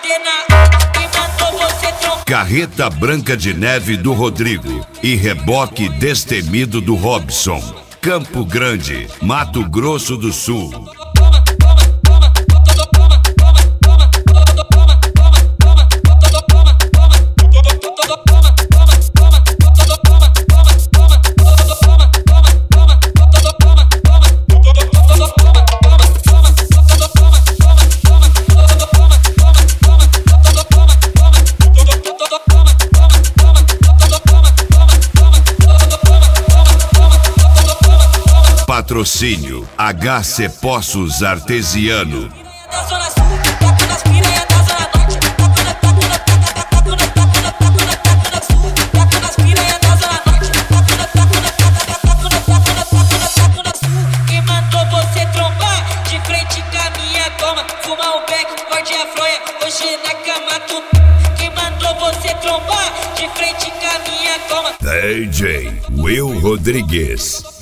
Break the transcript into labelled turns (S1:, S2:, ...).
S1: Carreta Branca de Neve do Rodrigo e reboque destemido do Robson. Campo Grande, Mato Grosso do Sul. Patrocínio HC Poços Artesiano.
S2: Quem mandou você trombar de frente com a minha toma? Fumar um beck, morde a fronha, hoje na cama tu. Quem mandou você trombar de frente com a minha toma?
S1: DJ Will Rodrigues.